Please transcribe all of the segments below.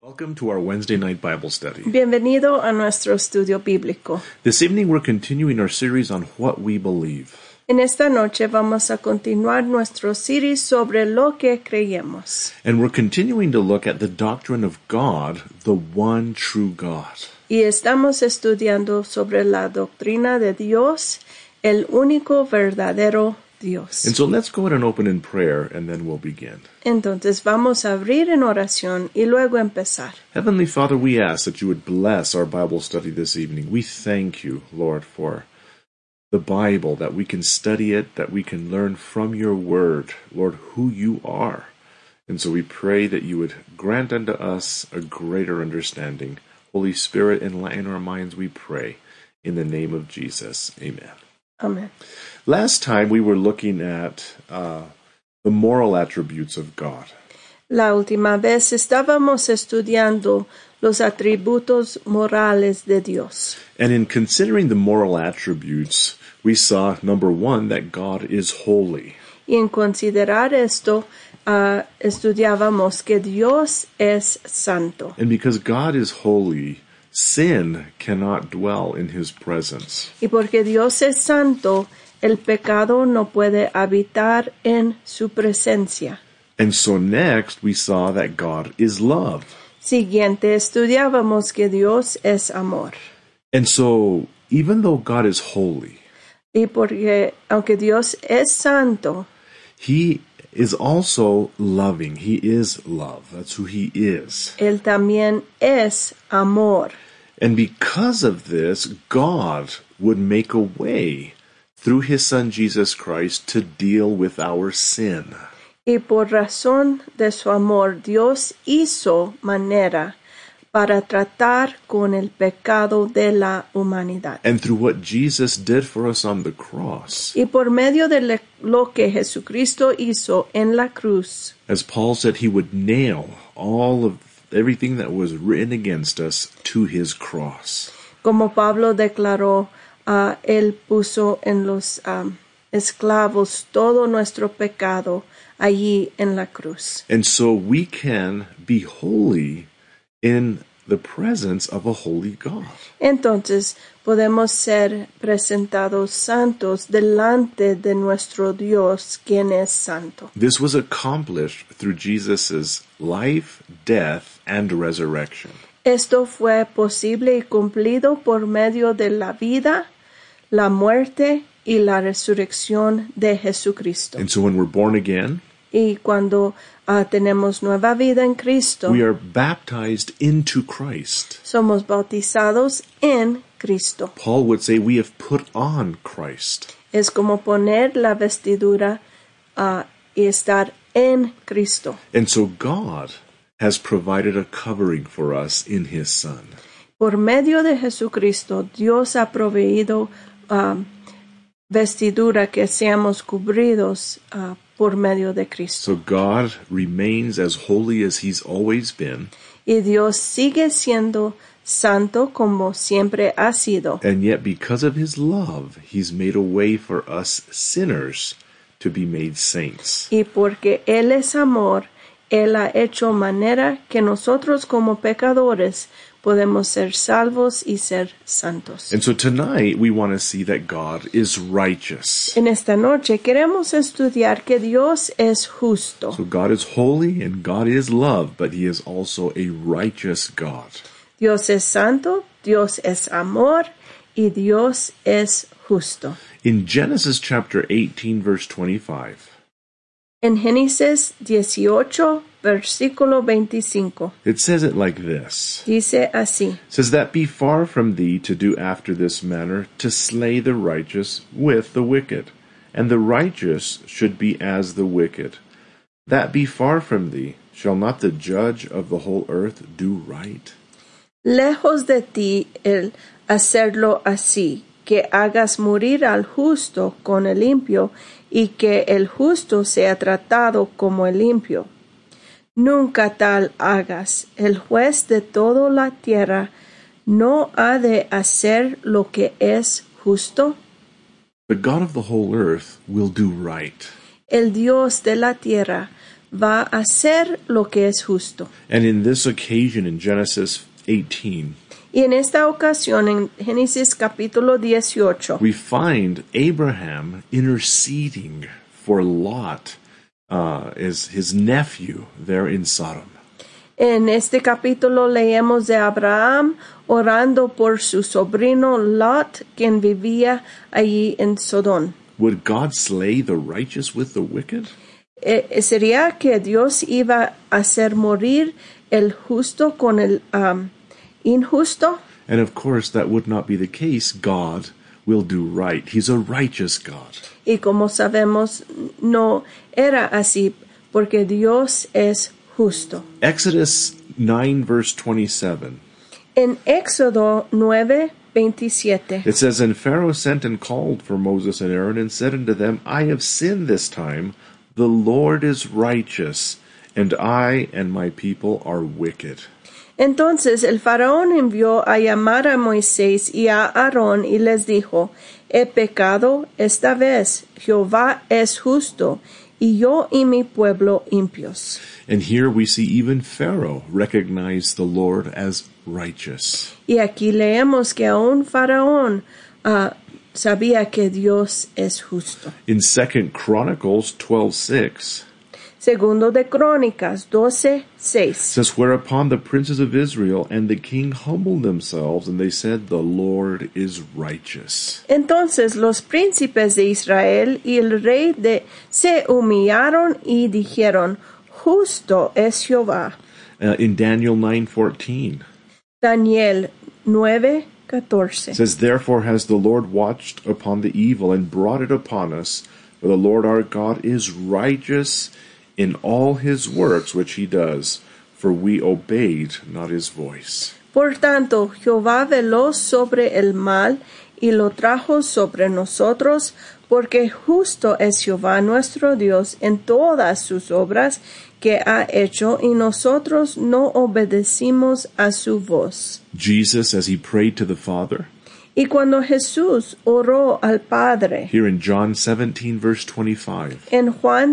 Welcome to our Wednesday night Bible study. Bienvenido a nuestro estudio bíblico. This evening we're continuing our series on what we believe. En esta noche vamos a continuar nuestro series sobre lo que creemos. And we're continuing to look at the doctrine of God, the one true God. Y estamos estudiando sobre la doctrina de Dios, el único verdadero Dios. And so let's go ahead and open in prayer and then we'll begin. Entonces vamos a abrir en oración y luego empezar. Heavenly Father, we ask that you would bless our Bible study this evening. We thank you, Lord, for the Bible, that we can study it, that we can learn from your word, Lord, who you are. And so we pray that you would grant unto us a greater understanding. Holy Spirit, enlighten our minds, we pray. In the name of Jesus, amen. Amen. Last time we were looking at the moral attributes of God. La última vez estábamos estudiando los atributos morales de Dios. And in considering the moral attributes, we saw, number one, that God is holy. Y en considerar esto, estudiábamos que Dios es santo. And because God is holy, sin cannot dwell in his presence. Y porque Dios es santo, el pecado no puede habitar en su presencia. And so next we saw that God is love. Siguiente, estudiábamos que Dios es amor. And so even though God is holy, Y porque, aunque Dios es santo, he is also loving. He is love. That's who he is. Él también es amor. And because of this, God would make a way through his Son Jesus Christ to deal with our sin. Y por razón de su amor, Dios hizo manera para tratar con el pecado de la humanidad. And through what Jesus did for us on the cross, Y por medio de lo que Jesucristo hizo en la cruz, as Paul said, he would nail all of everything that was written against us to his cross. como Pablo declaró, él puso en los esclavos todo nuestro pecado allí en la cruz. And so we can be holy in the presence of a holy God. Entonces podemos ser presentados santos delante de nuestro Dios, quien es santo. This was accomplished through Jesus' life, death, and resurrection. Esto fue posible y cumplido por medio de la vida, la muerte y la resurrección de Jesucristo. And so when we're born again, Y cuando tenemos nueva vida en Cristo, we are baptized into Christ. somos bautizados en Cristo. Paul would say we have put on Christ. Es como poner la vestidura y estar en Cristo. And so God has provided a covering for us in his Son. Por medio de Jesucristo, Dios ha proveído vestidura que seamos cubridos por medio de Cristo. So God remains as holy as he's always been, Y Dios sigue siendo santo como siempre ha sido. and yet because of his love, he's made a way for us sinners to be made saints. Y porque Él es amor, Él ha hecho manera que nosotros como pecadores podemos ser salvos y ser santos. And so tonight we want to see that God is righteous. En esta noche queremos estudiar que Dios es justo. So God is holy and God is love, but he is also a righteous God. Dios es santo, Dios es amor y Dios es justo. In Genesis chapter 18 verse 25, En Génesis 18, versículo 25, it says it like this. dice así: It says, that be far from thee to do after this manner, to slay the righteous with the wicked, and the righteous should be as the wicked. That be far from thee. Shall not the judge of the whole earth do right? Lejos de ti el hacerlo así, que hagas morir al justo con el limpio, y que el justo sea tratado como el limpio. Nunca tal hagas. El juez de toda la tierra no ha de hacer lo que es justo. The God of the whole earth will do right. El Dios de la tierra va a hacer lo que es justo. And in this occasion in Genesis 18, Y en esta ocasión, en Génesis capítulo 18, we find Abraham interceding for Lot as his nephew there in Sodom. en este capítulo leemos de Abraham orando por su sobrino Lot, quien vivía allí en Sodom. Would God slay the righteous with the wicked? ¿Sería que Dios iba a hacer morir el justo con el injusto? And of course, that would not be the case. God will do right. He's a righteous God. Y como sabemos, no era así, porque Dios es justo. Exodus 9, verse 27. En Éxodo 9:27, It says, And Pharaoh sent and called for Moses and Aaron and said unto them, I have sinned this time. The Lord is righteous, and I and my people are wicked. entonces el faraón envió a llamar a Moisés y a Aarón y les dijo, he pecado esta vez, Jehová es justo, y yo y mi pueblo impios. And here we see even Pharaoh recognize the Lord as righteous. Y aquí leemos que aún faraón sabía que Dios es justo. In 2 Chronicles 12:6, Segundo de Crónicas 12:6. says, Whereupon the princes of Israel and the king humbled themselves, and they said, The Lord is righteous. Entonces los príncipes de Israel y el rey se humillaron y dijeron, justo es Jehová. In Daniel 9:14, Daniel 9:14. says, Therefore has the Lord watched upon the evil and brought it upon us, for the Lord our God is righteous in all his works which he does, for we obeyed not his voice. Por tanto, Jehová veló sobre el mal y lo trajo sobre nosotros, porque justo es Jehová nuestro Dios en todas sus obras que ha hecho, y nosotros no obedecimos a su voz. Jesus, as he prayed to the Father, Y cuando Jesús oró al Padre, here in John 17, verse 25, en Juan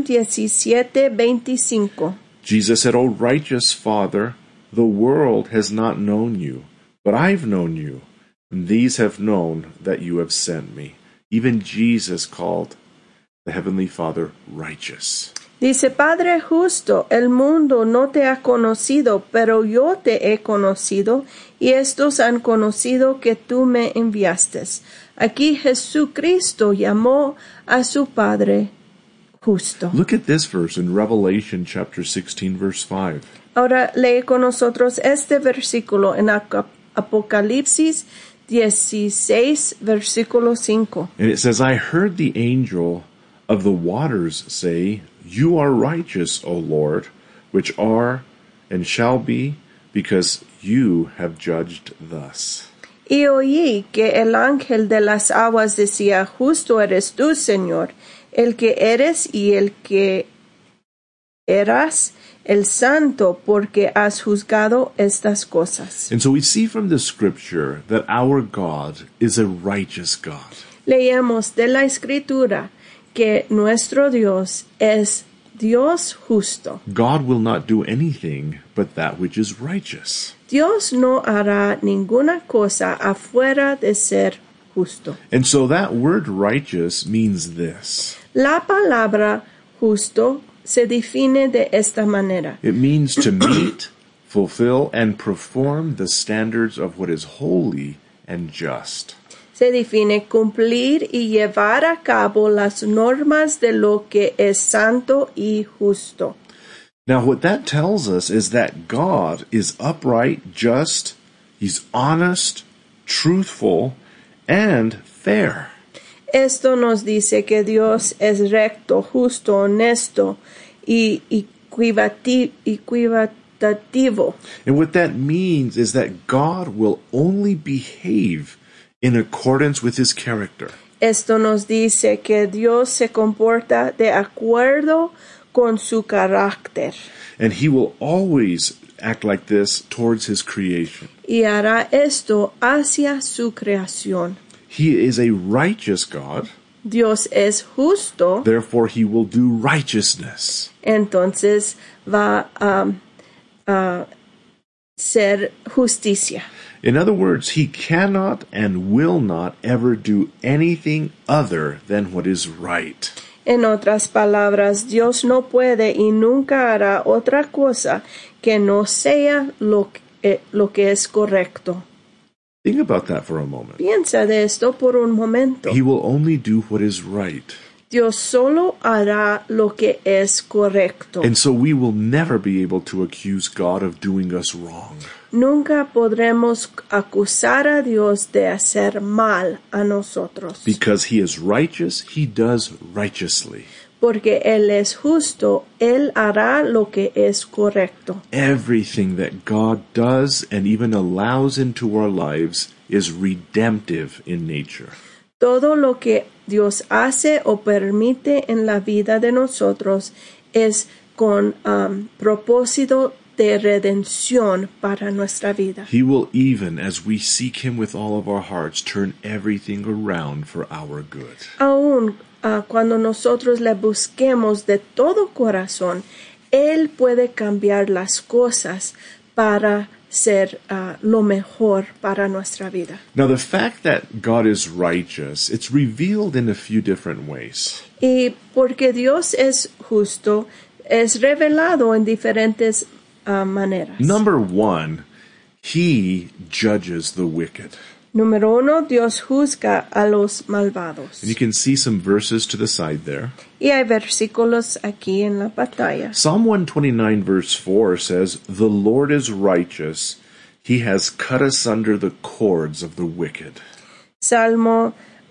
17:25, Jesus said, O righteous Father, the world has not known you, but I've known you, and these have known that you have sent me. Even Jesus called the Heavenly Father righteous. dice, Padre justo, el mundo no te ha conocido, pero yo te he conocido, y estos han conocido que tú me enviaste. Aquí Jesucristo llamó a su Padre justo. Look at this verse in Revelation chapter 16, verse 5. Ahora lee con nosotros este versículo en Apocalipsis 16, versículo 5. And it says, I heard the angel of the waters say, You are righteous, O Lord, which are and shall be, because you have judged thus. Y oí que el ángel de las aguas decía, justo eres tú, Señor, el que eres y el que eras, el santo, porque has juzgado estas cosas. And so we see from the scripture that our God is a righteous God. Leemos de la Escritura que nuestro Dios es Dios justo. God will not do anything but that which is righteous. Dios no hará ninguna cosa afuera de ser justo. And so that word righteous means this. La palabra justo se define de esta manera. It means to meet, fulfill, and perform the standards of what is holy and just. Se define cumplir y llevar a cabo las normas de lo que es santo y justo. Now, what that tells us is that God is upright, just, He's honest, truthful, and fair. Esto nos dice que Dios es recto, justo, honesto y equitativo. And what that means is that God will only behave in accordance with His character. Esto nos dice que Dios se comporta de acuerdo con su carácter. And He will always act like this towards His creation. Y hará esto hacia su creación. He is a righteous God. Dios es justo, Therefore, he will do righteousness. entonces va a ser justicia. In other words, he cannot and will not ever do anything other than what is right. En otras palabras, Dios no puede y nunca hará otra cosa que no sea lo que es correcto. Think about that for a moment. Piensa de esto por un momento. He will only do what is right. Dios solo hará lo que es correcto. And so we will never be able to accuse God of doing us wrong. Nunca podremos acusar a Dios de hacer mal a nosotros. Because he is righteous, he does righteously. Porque Él es justo, Él hará lo que es correcto. Everything that God does and even allows into our lives is redemptive in nature. Todo lo que Dios hace o permite en la vida de nosotros es con propósito de redención para nuestra vida. He will even, as we seek him with all of our hearts, turn everything around for our good. Aún cuando nosotros le busquemos de todo corazón, Él puede cambiar las cosas para ser lo mejor para nuestra vida. Now, the fact that God is righteous, it's revealed in a few different ways. Y porque Dios es justo, es revelado en diferentes maneras. Number one, he judges the wicked. Número uno, Dios juzga a los malvados. And you can see some verses to the side there. Y hay versículos aquí en la pantalla. Psalm 129 verse 4 says, "The Lord is righteous. He has cut asunder the cords of the wicked." Salmo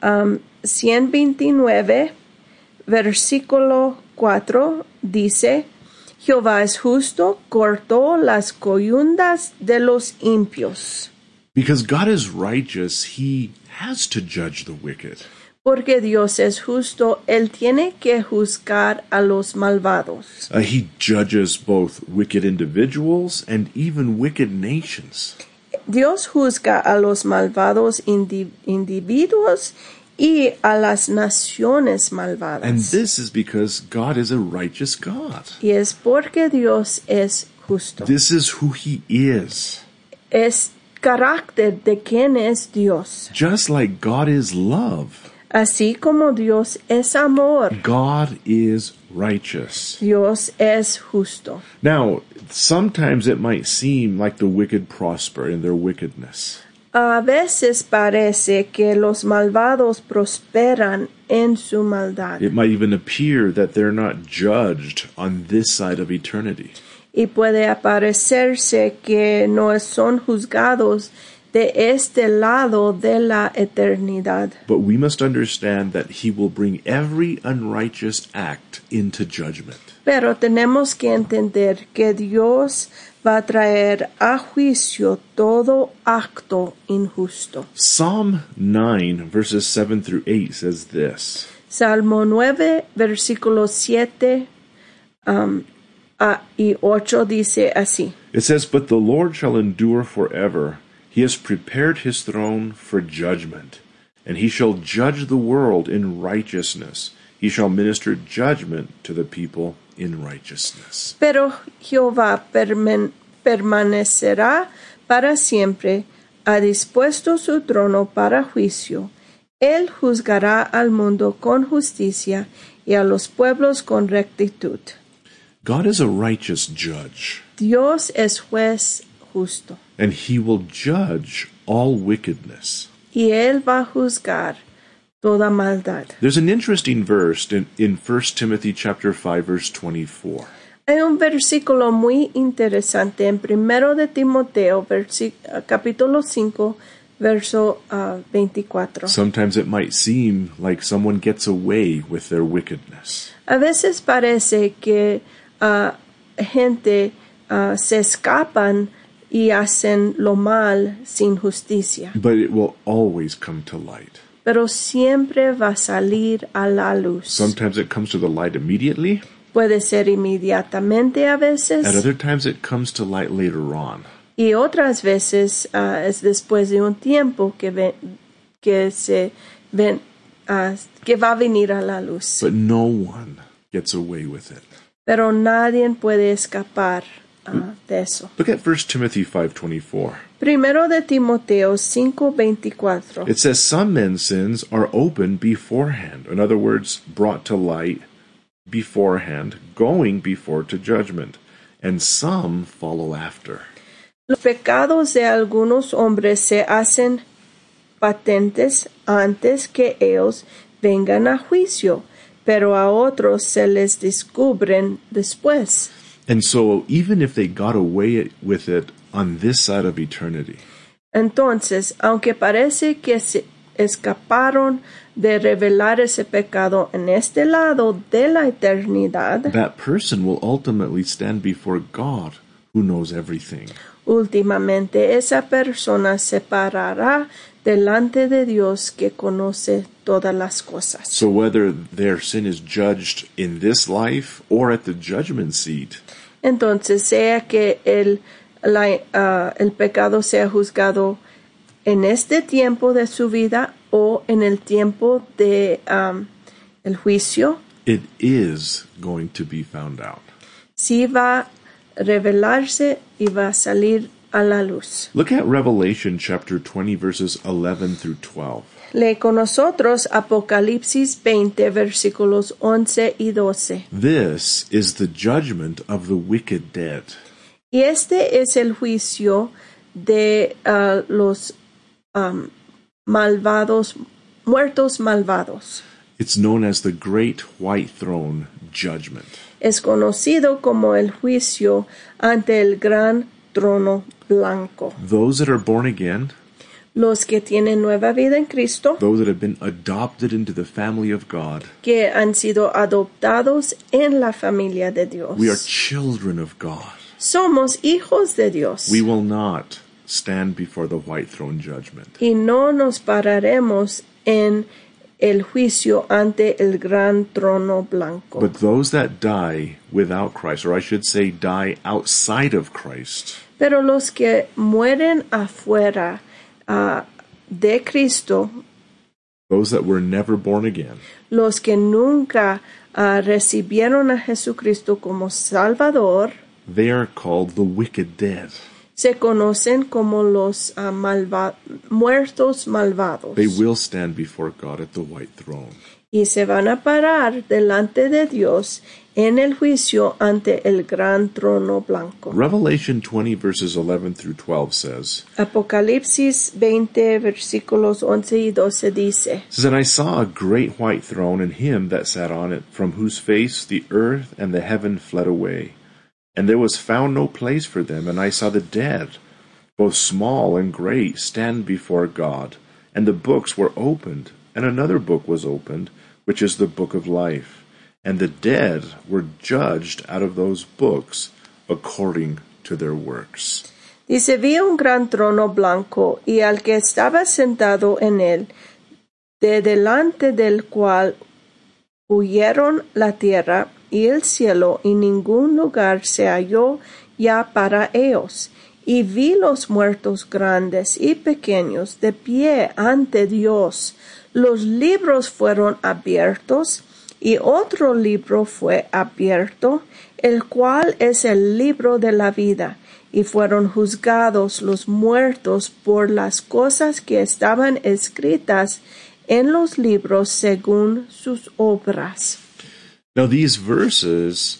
129, versículo 4 dice, Jehová es justo, cortó las coyundas de los impios. Because God is righteous, he has to judge the wicked. Porque Dios es justo, Él tiene que juzgar a los malvados. He judges both wicked individuals and even wicked nations. Dios juzga a los malvados individuos y a las naciones malvadas. And this is because God is a righteous God. Y es porque Dios es justo. This is who he is. Es carácter de quién es Dios. Just like God is love, Así como Dios es amor, God is righteous. Dios es justo. Now, sometimes it might seem like the wicked prosper in their wickedness. A veces parece que los malvados prosperan en su maldad. It might even appear that they're not judged on this side of eternity. Y puede parecerse que no son juzgados de este lado de la eternidad. But we must understand that he will bring every unrighteous act into judgment. Pero tenemos que entender que Dios va a traer a juicio todo acto injusto. Psalm 9, verses 7 through 8 says this. Salmo 9, versículos 7 y 8 dice así. It says, "But the Lord shall endure forever. He has prepared his throne for judgment, and he shall judge the world in righteousness. He shall minister judgment to the people in righteousness." Pero Jehová permanecerá para siempre, ha dispuesto su trono para juicio. Él juzgará al mundo con justicia y a los pueblos con rectitud. God is a righteous judge, Dios es juez justo, and he will judge all wickedness. y Él va a juzgar toda maldad. There's an interesting verse in 1 Timothy chapter 5, verse 24. Hay un versículo muy interesante en 1 de Timoteo, capítulo 5, verso 24. Sometimes it might seem like someone gets away with their wickedness. A veces parece que gente se escapan y hacen lo mal sin justicia, But it will always come to light. pero siempre va a salir a la luz. Sometimes it comes to the light immediately. Puede ser inmediatamente a At veces other times it comes to light later on. y otras veces es después de un tiempo que se que va a venir a la luz. But no one gets away with it. Pero nadie puede escapar de eso. Look at 1 Timothy 5:24. Primero de Timoteo 5:24. It says, some men's sins are open beforehand. In other words, brought to light beforehand, going before to judgment. And some follow after. Los pecados de algunos hombres se hacen patentes antes que ellos vengan a juicio, pero a otros se les descubren después. And so, even if they got away with it on this side of eternity, Entonces, aunque parece que se escaparon de revelar ese pecado en este lado de la eternidad, that person will ultimately stand before God, who knows everything. últimamente esa persona se parará delante de Dios que conoce todas las cosas. So whether their sin is judged in this life or at the judgment seat, Entonces, sea que el pecado sea juzgado en este tiempo de su vida o en el tiempo de el juicio, it is going to be found out. sí va a revelarse y va a salir a la luz. Look at Revelation chapter 20, verses 11 through 12. Lee con nosotros Apocalipsis 20, versículos 11 y 12. This is the judgment of the wicked dead. Y este es el juicio de los malvados, muertos malvados. It's known as the Great White Throne Judgment. Es conocido como el juicio ante el gran trono blanco. Those that are born again, Los que tienen nueva vida en Cristo, those that have been adopted into the family of God, que han sido adoptados en la familia de Dios. we are children of God. Somos hijos de Dios. We will not stand before the white throne judgment. Y no nos pararemos en el juicio ante el gran trono blanco. But those that die without Christ, or I should say die outside of Christ, Pero los que mueren afuera de Cristo, those that were never born again, los que nunca recibieron a Jesucristo como Salvador, they are called the wicked dead. se conocen como los muertos malvados. They will stand before God at the white throne. Y se van a parar delante de Dios en el juicio ante el gran trono blanco. Revelation 20 verses 11 through 12 says, Apocalipsis 20 versículos 11 y 12 dice, it says, and I saw a great white throne and him that sat on it, from whose face the earth and the heaven fled away. And there was found no place for them, and I saw the dead, both small and great, stand before God. And the books were opened, and another book was opened, which is the book of life. And the dead were judged out of those books according to their works. Dice, vi un gran trono blanco y al que estaba sentado en él, de delante del cual huyeron la tierra y el cielo, y ningún lugar se halló ya para ellos. Y vi los muertos grandes y pequeños de pie ante Dios. Los libros fueron abiertos, y otro libro fue abierto, el cual es el libro de la vida. Y fueron juzgados los muertos por las cosas que estaban escritas en los libros según sus obras. Now these verses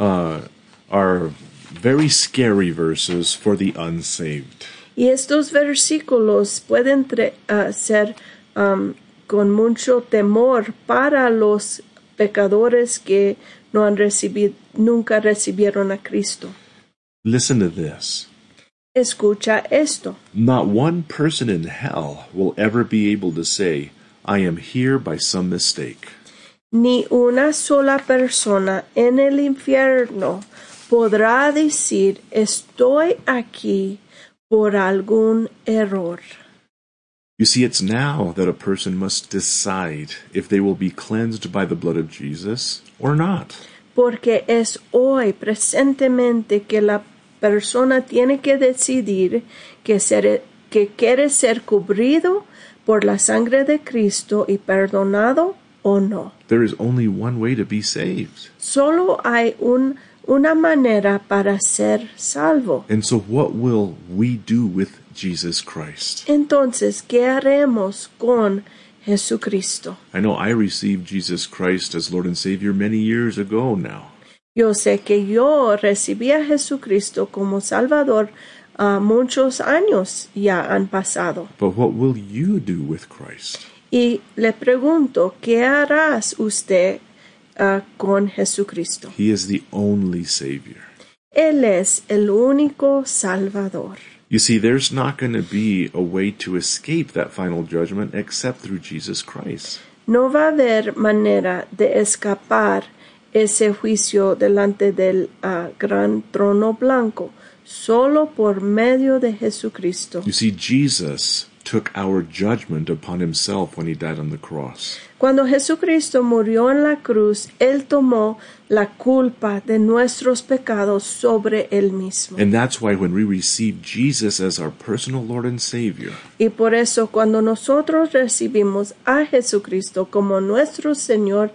are very scary verses for the unsaved. Y estos versículos pueden ser con mucho temor para los pecadores que no han nunca recibieron a Cristo. Listen to this. Escucha esto. Not one person in hell will ever be able to say, I am here by some mistake. Ni una sola persona en el infierno podrá decir, estoy aquí por algún error. You see, it's now that a person must decide if they will be cleansed by the blood of Jesus or not. Porque es hoy, presentemente, que la persona tiene que decidir que quiere ser cubrido por la sangre de Cristo y perdonado o no. There is only one way to be saved. Solo hay una manera para ser salvo. And so what will we do with Jesus Christ? Entonces, ¿qué haremos con Jesucristo? I know I received Jesus Christ as Lord and Savior many years ago now. Yo sé que yo recibí a Jesucristo como Salvador muchos años ya han pasado. But what will you do with Christ? Y le pregunto, ¿qué harás usted con Jesucristo? He is the only Savior. Él es el único Salvador. You see, there's not going to be a way to escape that final judgment except through Jesus Christ. No va a haber manera de escapar ese juicio delante del gran trono blanco, solo por medio de Jesucristo. You see, Jesus took our judgment upon himself when he died on the cross. Cuando Jesucristo murió en la cruz, Él tomó la culpa de nuestros pecados sobre Él mismo. And that's why when we receive Jesus as our personal Lord and Savior, Y por eso cuando nosotros recibimos a Jesucristo como nuestro Señor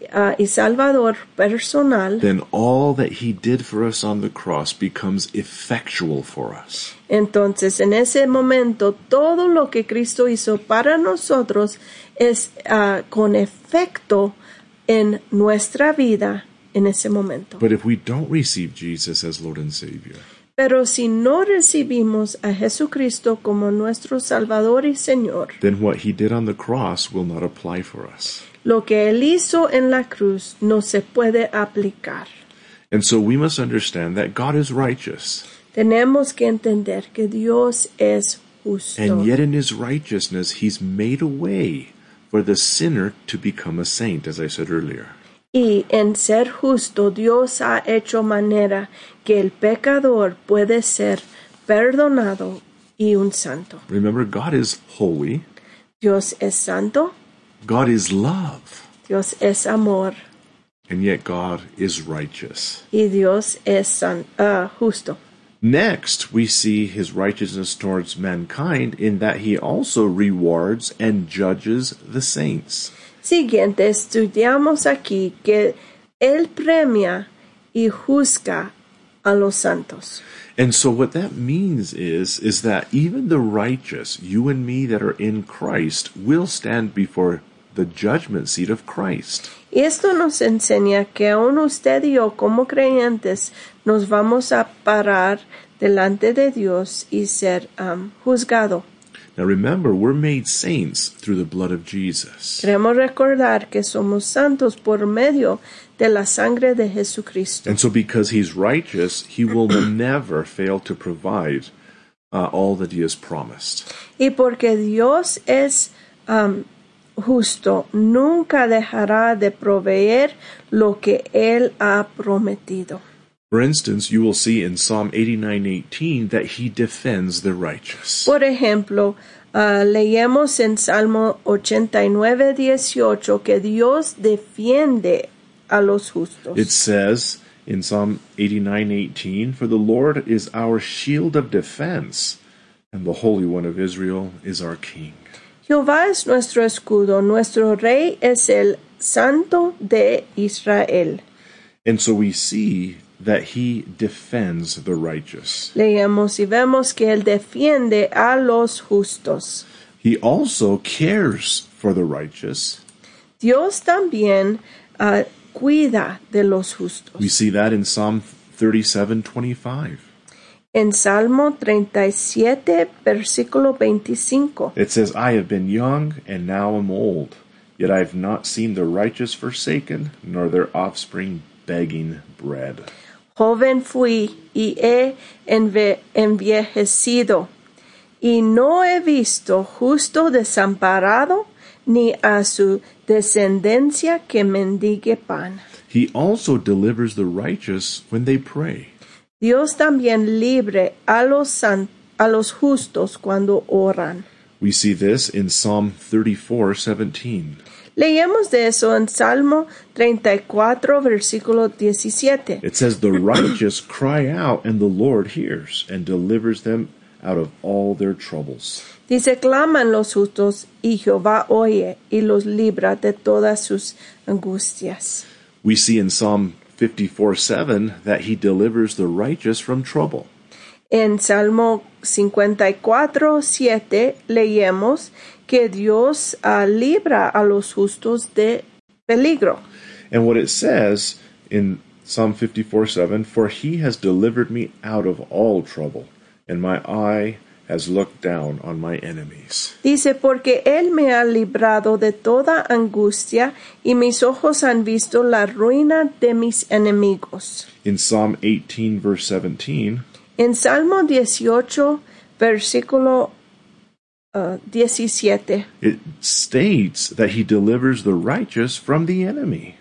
y Salvador personal, then all that he did for us on the cross becomes effectual for us. entonces en ese momento todo lo que Cristo hizo para nosotros es con efecto en nuestra vida en ese momento. But if we don't receive Jesus as Lord and Savior, Pero si no recibimos a Jesucristo como nuestro Salvador y Señor, then what he did on the cross will not apply for us. lo que Él hizo en la cruz no se puede aplicar. And so we must understand that God is righteous. Tenemos que entender que Dios es justo. And yet in his righteousness, he's made a way for the sinner to become a saint, as I said earlier. Y en ser justo, Dios ha hecho manera que el pecador puede ser perdonado y un santo. Remember, God is holy. Dios es santo, God is love. Dios es amor And yet God is righteous. y Dios es justo. Next, we see his righteousness towards mankind in that he also rewards and judges the saints. Siguiente, estudiamos aquí que Él premia y juzga a los santos. And so what that means is that even the righteous, you and me that are in Christ, will stand before the judgment seat of Christ. Y esto nos enseña que aún usted y yo como creyentes nos vamos a parar delante de Dios y ser juzgado. Now remember, we're made saints through the blood of Jesus. Queremos recordar que somos santos por medio de la sangre de Jesucristo. And so because he's righteous, he will never fail to provide all that he has promised. Y porque Dios es justo, nunca dejará de proveer lo que Él ha prometido. For instance, you will see in Psalm 89:18 that he defends the righteous. Por ejemplo, leemos en Salmo 89:18 que Dios defiende a los justos. It says in Psalm 89:18, "For the Lord is our shield of defense, and the Holy One of Israel is our King." Jehová es nuestro escudo, nuestro rey es el Santo de Israel. And so we see that he defends the righteous. Leemos y vemos que Él defiende a los justos. He also cares for the righteous. Dios también cuida de los justos. We see that in Psalm 37:25. En Salmo 37, versículo 25. It says, "I have been young and now am old, yet I have not seen the righteous forsaken, nor their offspring begging bread." Joven fui y he envejecido, y no he visto justo desamparado, ni a su descendencia que mendigue pan. He also delivers the righteous when they pray. Dios también libre a los justos cuando oran. We see this in Psalm 34:17. Leemos de eso en Salmo 34, versículo 17. It says, "The righteous cry out, and the Lord hears, and delivers them out of all their troubles. Dice, claman los justos y Jehová oye y los libra de todas sus angustias. We see in Psalm 54:7 that he delivers the righteous from trouble. En Salmo 54:7 leemos que Dios libra a los justos de peligro. And what it says in Psalm 54:7, for he has delivered me out of all trouble, and my eye has looked down on my enemies. Dice, porque Él me ha librado de toda angustia y mis ojos han visto la ruina de mis enemigos. In Psalm 18, verse 17, En Salmo 18, versículo 17, it states that he delivers the righteous from the enemy.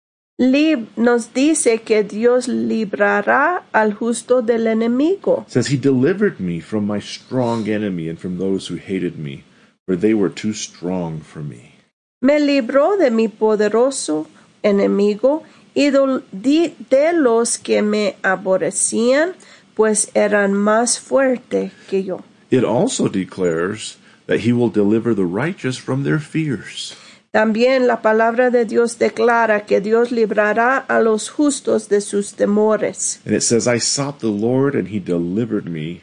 nos dice que Dios librará al justo del enemigo. It says, he delivered me from my strong enemy and from those who hated me, for they were too strong for me. Me libró de mi poderoso enemigo y de los que me aborrecían, pues eran más fuertes que yo. It also declares that he will deliver the righteous from their fears. También la palabra de Dios declara que Dios librará a los justos de sus temores. And it says, I sought the Lord and he delivered me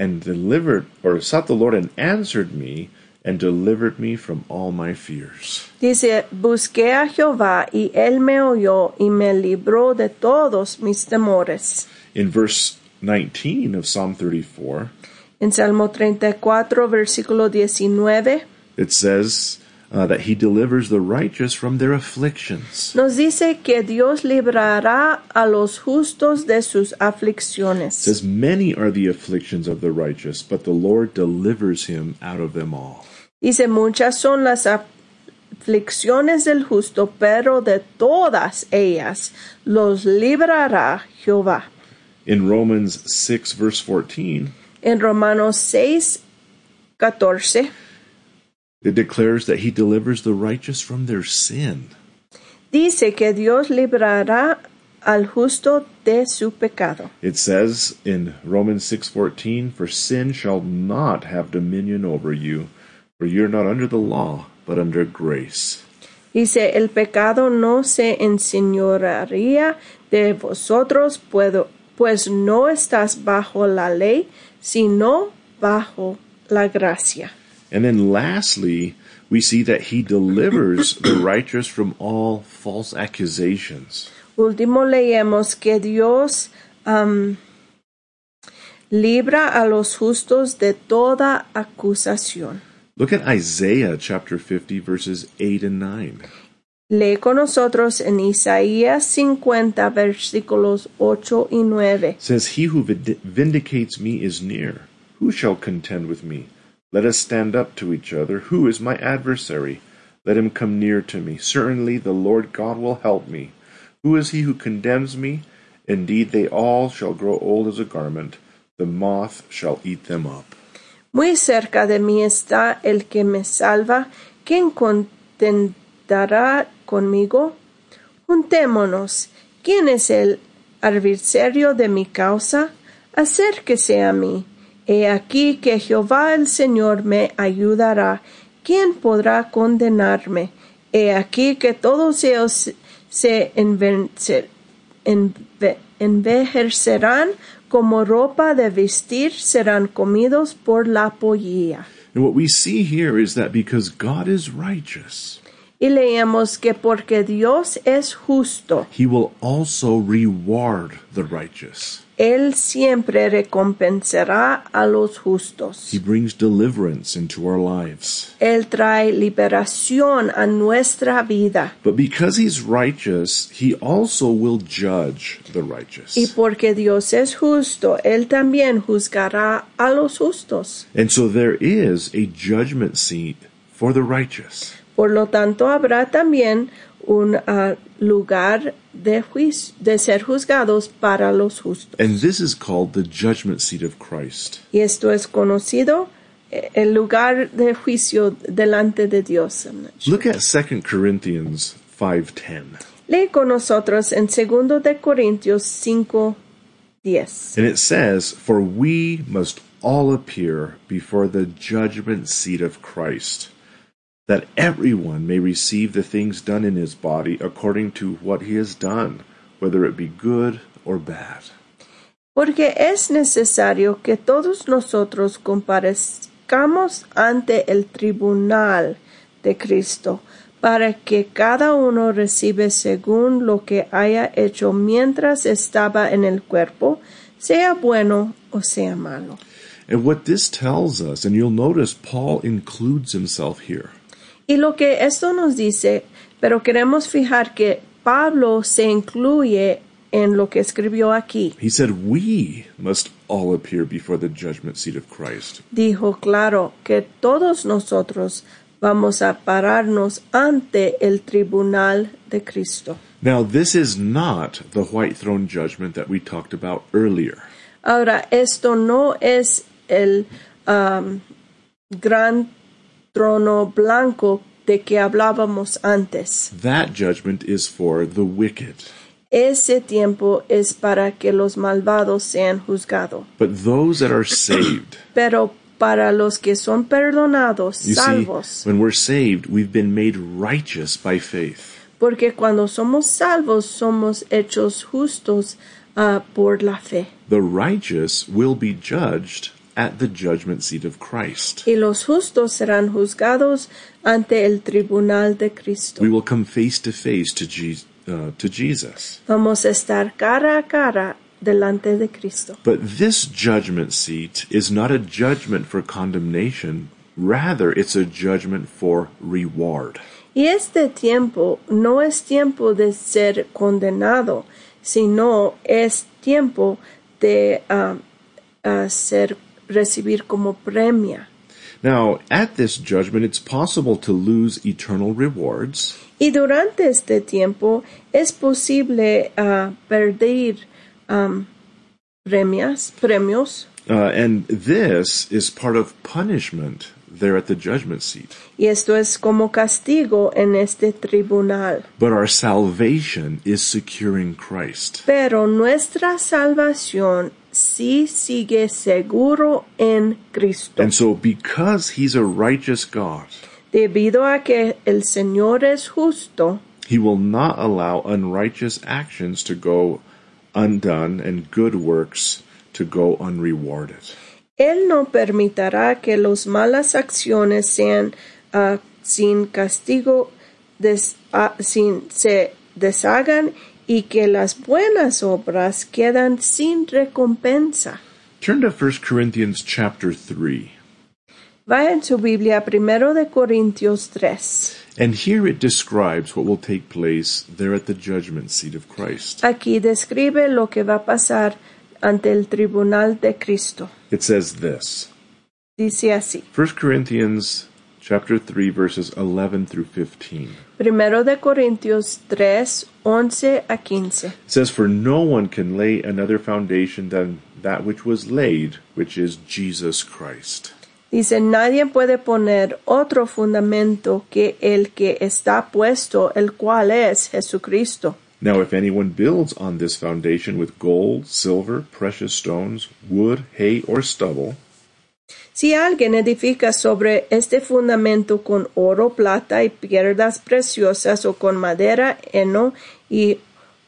sought the Lord and answered me and delivered me from all my fears. Dice, busqué a Jehová y él me oyó y me libró de todos mis temores. In verse 19 of Psalm 34, En Salmo 34, versículo 19, it says that he delivers the righteous from their afflictions. nos dice que Dios librará a los justos de sus It aflicciones. says, many are the afflictions of the righteous, but the Lord delivers him out of them all. Dice, muchas son las aflicciones del justo, pero de todas ellas los librará Jehová. In Romans 6, verse 14, En Romanos 6, 14, it declares that he delivers the righteous from their sin. dice que Dios librará al justo de su pecado. It says in Romans 6:14, for sin shall not have dominion over you, for you're not under the law, but under grace. Dice, el pecado no se enseñorearía de vosotros, pues no estás bajo la ley, sino bajo la gracia. And then lastly, we see that he delivers the righteous from all false accusations. Último leemos que Dios libra a los justos de toda acusación. Look at Isaiah chapter 50, verses 8 and 9. Lee con nosotros en Isaías 50, versículos 8 y 9. It says, he who vindicates me is near. Who shall contend with me? Let us stand up to each other. Who is my adversary? Let him come near to me. Certainly the Lord God will help me. Who is he who condemns me? Indeed, they all shall grow old as a garment. The moth shall eat them up. Muy cerca de mí está el que me salva. ¿Quién contentará conmigo? Juntémonos. ¿Quién es el adversario de mi causa? Acérquese a mí. He aquí que Jehová el Señor me ayudará. ¿Quién podrá condenarme? He aquí que todos ellos se envejecerán como ropa de vestir, serán comidos por la polilla. And what we see here is that because God is righteous, Y leemos que porque Dios es justo, he will also reward the righteous. Él siempre recompensará a los justos. He brings deliverance into our lives. Él trae liberación a nuestra vida. But because he's righteous, he also will judge the righteous. Y porque Dios es justo, Él también juzgará a los justos. And so there is a judgment seat for the righteous. Por lo tanto, habrá también un lugar de ser juzgados para los justos. And this is called the judgment seat of Christ. Y esto es conocido, el lugar de juicio delante de Dios. Look at 2 Corinthians 5:10. Lee con nosotros en 2 de Corintios 5:10. And it says, for we must all appear before the judgment seat of Christ, that everyone may receive the things done in his body according to what he has done, whether it be good or bad. Porque es necesario que todos nosotros comparezcamos ante el tribunal de Cristo, para que cada uno reciba según lo que haya hecho mientras estaba en el cuerpo, sea bueno o sea malo. And what this tells us, and you'll notice Paul includes himself here. Y lo que esto nos dice, pero queremos fijar que Pablo se incluye en lo que escribió aquí. He said, we must all appear before the judgment seat of Christ. Dijo claro que todos nosotros vamos a pararnos ante el tribunal de Cristo. Now, this is not the white throne judgment that we talked about earlier. Ahora, esto no es el gran trono blanco de que hablábamos antes. That judgment is for the wicked. Ese tiempo es para que los malvados sean juzgados. But those that are saved, Pero para los que son perdonados, you salvos, see, when we're saved, we've been made righteous by faith. porque cuando somos salvos somos hechos justos por la fe. The righteous will be judged at the judgment seat of Christ. Y los justos serán juzgados ante el tribunal de Cristo. We will come face to face to Jesus. Vamos a estar cara a cara delante de Cristo. But this judgment seat is not a judgment for condemnation. Rather, it's a judgment for reward. Y este tiempo no es tiempo de ser condenado, sino es tiempo de recibir como premio. Now, at this judgment, it's possible to lose eternal rewards. Y durante este tiempo es posible perder premios. And this is part of punishment there at the judgment seat. Y esto es como castigo en este tribunal. But our salvation is secure in Christ. Pero nuestra salvación sí sigue seguro en Cristo. And so because he's a righteous God, Debido a que el Señor es justo, he will not allow unrighteous actions to go undone and good works to go unrewarded. Él no permitirá que las malas acciones sean sin castigo, se deshagan y que las buenas obras quedan sin recompensa. Turn to 1 Corinthians chapter 3. Vaya en su Biblia, 1 de Corintios 3. And here it describes what will take place there at the judgment seat of Christ. Aquí describe lo que va a pasar ante el tribunal de Cristo. It says this. Dice así. 1 Corinthians chapter 3 verses 11 through 15. 1 de Corintios 3, 11 a 15. It says, for no one can lay another foundation than that which was laid, which is Jesus Christ. Dice, nadie puede poner otro fundamento que el que está puesto, el cual es Jesucristo. Now if anyone builds on this foundation with gold, silver, precious stones, wood, hay, or stubble, Si alguien edifica sobre este fundamento con oro, plata y piedras preciosas o con madera, heno y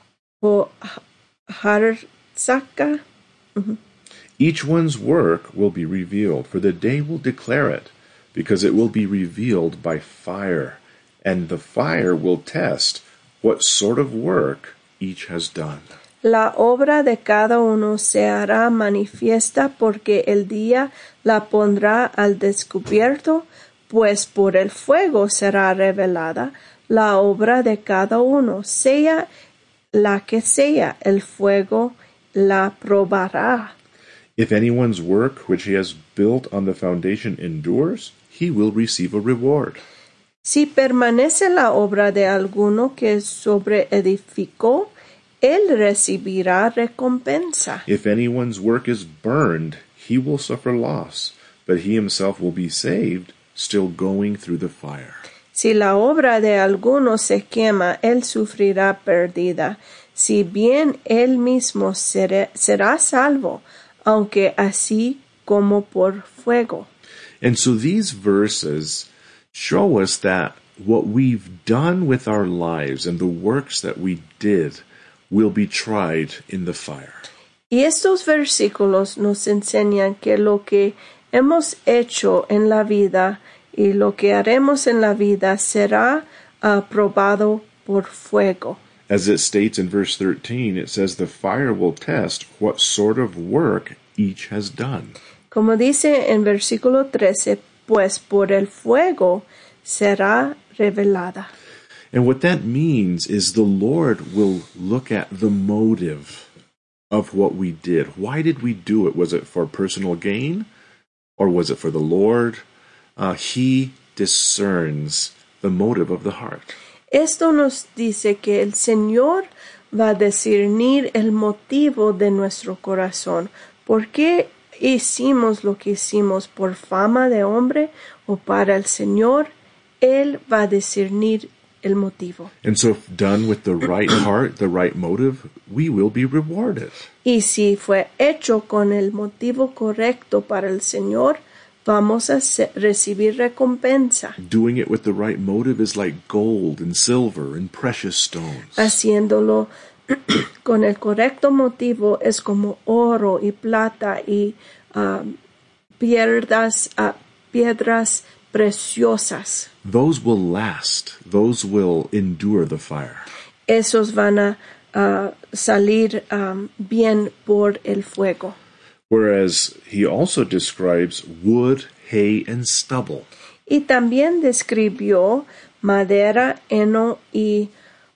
hojarasca, each one's work will be revealed, for the day will declare it, because it will be revealed by fire, and the fire will test what sort of work each has done. la obra de cada uno se hará manifiesta porque el día la pondrá al descubierto, pues por el fuego será revelada la obra de cada uno, sea la que sea, el fuego la probará. If anyone's work which he has built on the foundation endures, he will receive a reward. Si permanece la obra de alguno que sobreedificó, él recibirá recompensa. If anyone's work is burned, he will suffer loss, but he himself will be saved, still going through the fire. Si la obra de alguno se quema, él sufrirá pérdida. Si bien él mismo será salvo, aunque así como por fuego. And so these verses show us that what we've done with our lives and the works that we did will be tried in the fire. Y estos versículos nos enseñan que lo que hemos hecho en la vida y lo que haremos en la vida será probado por fuego. As it states in verse 13, it says the fire will test what sort of work each has done. Como dice en versículo 13, pues por el fuego será revelada. And what that means is the Lord will look at the motive of what we did. Why did we do it? Was it for personal gain? Or was it for the Lord? He discerns the motive of the heart. Esto nos dice que el Señor va a discernir el motivo de nuestro corazón. ¿Por qué hicimos lo que hicimos? ¿Por fama de hombre o para el Señor? Él va a discernir el motivo. And so if done with the right heart, the right motive, we will be rewarded. Y si fue hecho con el motivo correcto para el Señor, vamos a recibir recompensa. Doing it with the right motive is like gold and silver and precious stones. Haciéndolo con el correcto motivo es como oro y plata y piedras preciosas. Those will last. Those will endure the fire. Esos van a salir bien por el fuego. Whereas he also describes wood, hay, and stubble. Y también describió madera, heno y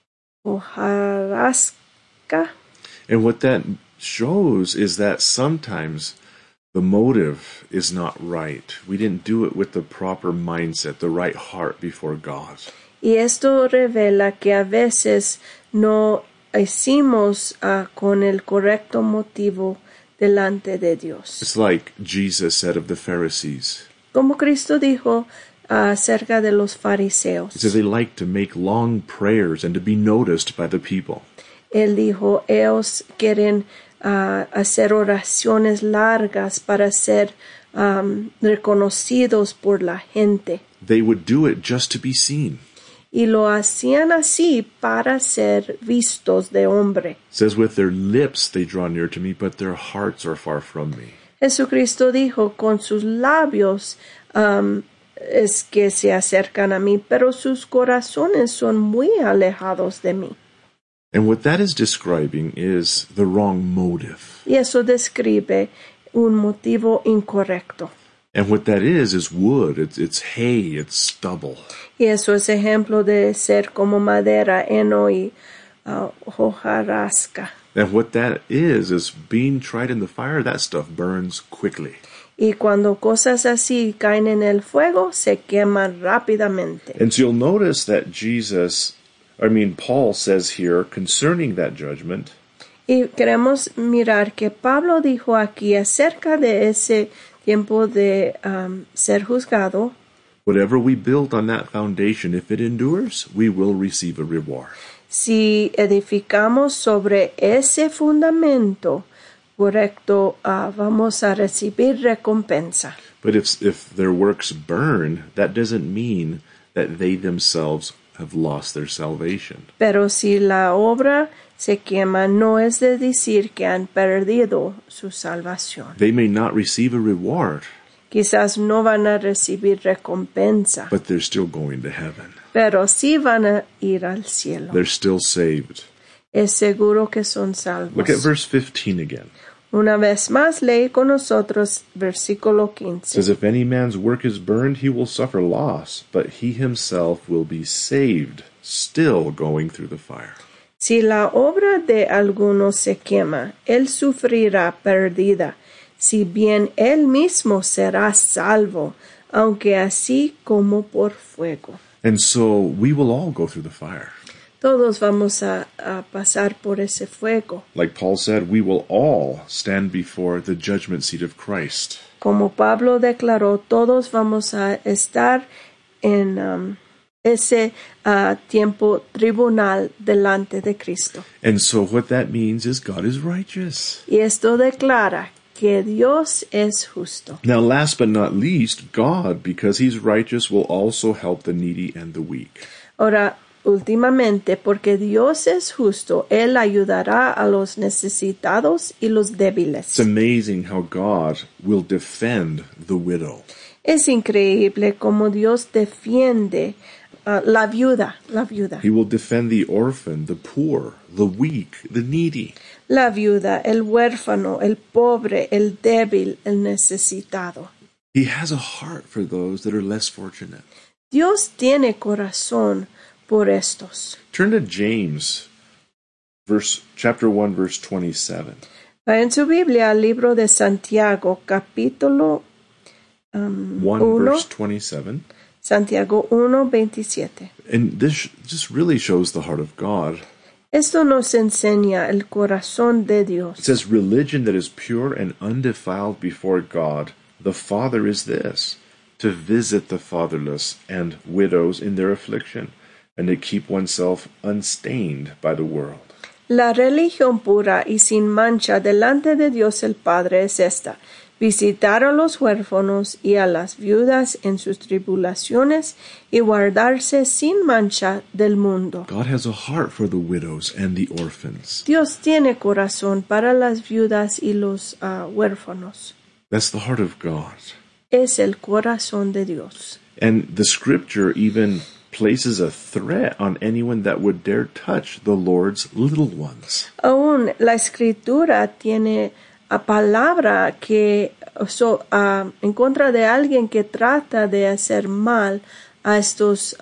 hojarasca. And what that shows is that sometimes the motive is not right. We didn't do it with the proper mindset, the right heart before God. Y esto revela que a veces no hicimos con el correcto motivo delante de Dios. It's like Jesus said of the Pharisees. Como Cristo dijo acerca de los fariseos. He said they like to make long prayers and to be noticed by the people. Él dijo, ellos quieren hacer oraciones largas para ser reconocidos por la gente. They would do it just to be seen. Y lo hacían así para ser vistos de hombre. It says with their lips they draw near to me, but their hearts are far from me. Jesucristo dijo, con sus labios es que se acercan a mí, pero sus corazones son muy alejados de mí. And what that is describing is the wrong motive. Y eso describe un motivo incorrecto. And what that is wood, it's hay, it's stubble. Y eso es ejemplo de ser como madera, heno y hojarasca. And what that is being tried in the fire, that stuff burns quickly. Y cuando cosas así caen en el fuego, se queman rápidamente. And so you'll notice that Paul says here concerning that judgment, y queremos mirar que Pablo dijo aquí acerca de ese tiempo de ser juzgado, whatever we build on that foundation, if it endures, we will receive a reward. Si edificamos sobre ese fundamento correcto, vamos a recibir recompensa. But if their works burn, that doesn't mean that they themselves have lost their salvation. Pero si la obra se quema, no es de decir que han perdido su salvación. They may not receive a reward, Quizás no van a recibir recompensa, but they're still going to heaven. pero sí van a ir al cielo. They're still saved. Es seguro que son salvos. Look at verse 15 again. Una vez más, lee con nosotros versículo It 15. says, if any man's work is burned, he will suffer loss, but he himself will be saved, still going through the fire. Si la obra de alguno se quema, él sufrirá pérdida, si bien él mismo será salvo, aunque así como por fuego. And so we will all go through the fire. Todos vamos a pasar por ese fuego. Like Paul said, we will all stand before the judgment seat of Christ. Como Pablo declaró, todos vamos a estar en ese tiempo tribunal delante de Cristo. And so what that means is God is righteous. Y esto declara que Dios es justo. Now, last but not least, God, because he's righteous, will also help the needy and the weak. Ahora, últimamente, porque Dios es justo, Él ayudará a los necesitados y los It's débiles. amazing how God will defend the widow. Es increíble cómo Dios defiende la viuda. He will defend the orphan, the poor, the weak, the needy. La viuda, el huérfano, el pobre, el débil, el necesitado. He has a heart for those that are less fortunate. Dios tiene corazón por estos. Turn to James, chapter 1, verse 27. Va en su Biblia al libro de Santiago, capítulo 1 1, verse 27. Santiago 1:27. And this just really shows the heart of God. Esto nos enseña el corazón de It Dios. says, religion that is pure and undefiled before God, the Father, is this, to visit the fatherless and widows in their affliction, and to keep oneself unstained by the world. La religión pura y sin mancha delante de Dios el Padre es esta: visitar a los huérfanos y a las viudas en sus tribulaciones y guardarse sin mancha del mundo. God has a heart for the widows and the orphans. Dios tiene corazón para las viudas y los huérfanos. That's the heart of God. Es el corazón de Dios. And the scripture even places a threat on anyone that would dare touch the Lord's little ones. Aún la escritura tiene palabra que en contra de alguien que trata de hacer mal a estos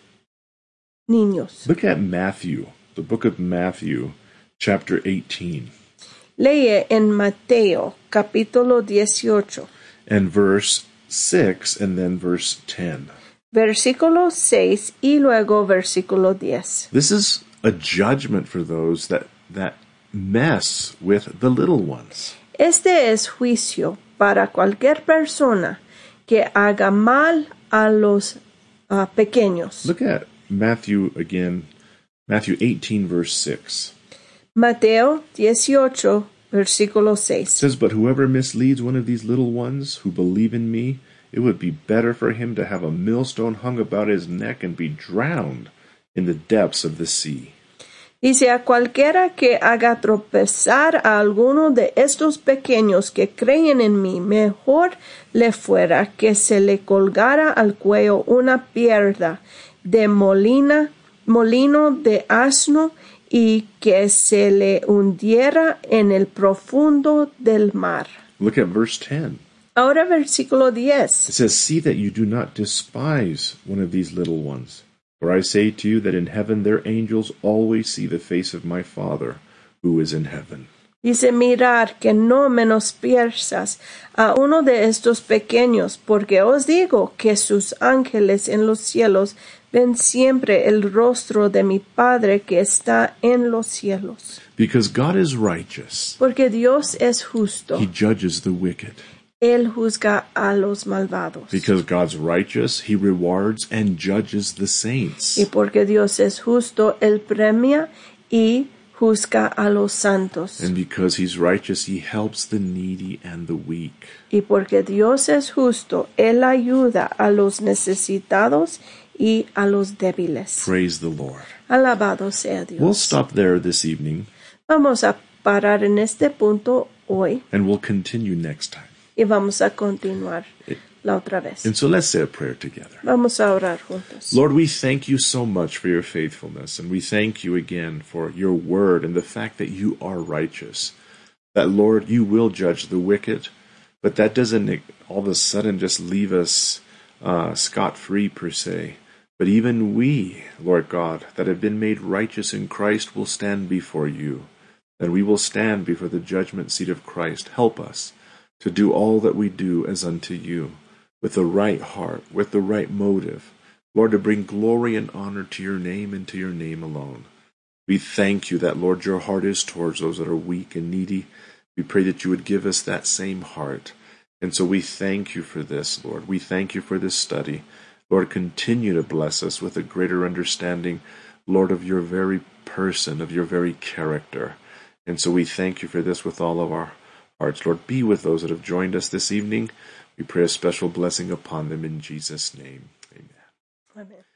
niños. Look at Matthew, the book of Matthew, chapter 18. Lee en Mateo, capítulo 18, And verse 6 and then verse 10. versículo 6 y luego versículo 10. This is a judgment for those that mess with the little ones. Este es juicio para cualquier persona que haga mal a los pequeños. Look at Matthew again, Matthew 18 verse 6. Mateo 18, versículo It 6. says, but whoever misleads one of these little ones who believe in me, it would be better for him to have a millstone hung about his neck and be drowned in the depths of the sea. Dice: a cualquiera que haga tropezar a alguno de estos pequeños que creen en mí, mejor le fuera que se le colgara al cuello una piedra de molino de asno y que se le hundiera en el profundo del mar. Look at verse 10. Ahora versículo 10. It says, see that you do not despise one of these little ones. For I say to you that in heaven their angels always see the face of my Father who is in heaven. Dice: mirar que no menosprecias a uno de estos pequeños, porque os digo que sus ángeles en los cielos ven siempre el rostro de mi Padre que está en los cielos. Because God is righteous, Porque Dios es justo, he judges the wicked. Él juzga a los malvados. Because God's righteous, he rewards and judges the saints. Y porque Dios es justo, Él premia y juzga a los santos. And because he's righteous, he helps the needy and the weak. Y porque Dios es justo, Él ayuda a los necesitados y a los débiles. Praise the Lord. Alabado sea Dios. We'll stop there this evening, Vamos a parar en este punto hoy and we'll continue next time. y vamos a continuar la otra vez. And so let's say a prayer together. Vamos a orar juntos. Lord, we thank you so much for your faithfulness, and we thank you again for your word and the fact that you are righteous. That, Lord, you will judge the wicked, but that doesn't all of a sudden just leave us scot-free per se. But even we, Lord God, that have been made righteous in Christ will stand before you, and we will stand before the judgment seat of Christ. Help us to do all that we do as unto you, with the right heart, with the right motive, Lord, to bring glory and honor to your name and to your name alone. We thank you that, Lord, your heart is towards those that are weak and needy. We pray that you would give us that same heart. And so we thank you for this, Lord. We thank you for this study. Lord, continue to bless us with a greater understanding, Lord, of your very person, of your very character. And so we thank you for this with all of our hearts. Lord, be with those that have joined us this evening. We pray a special blessing upon them in Jesus' name. Amen. Amen.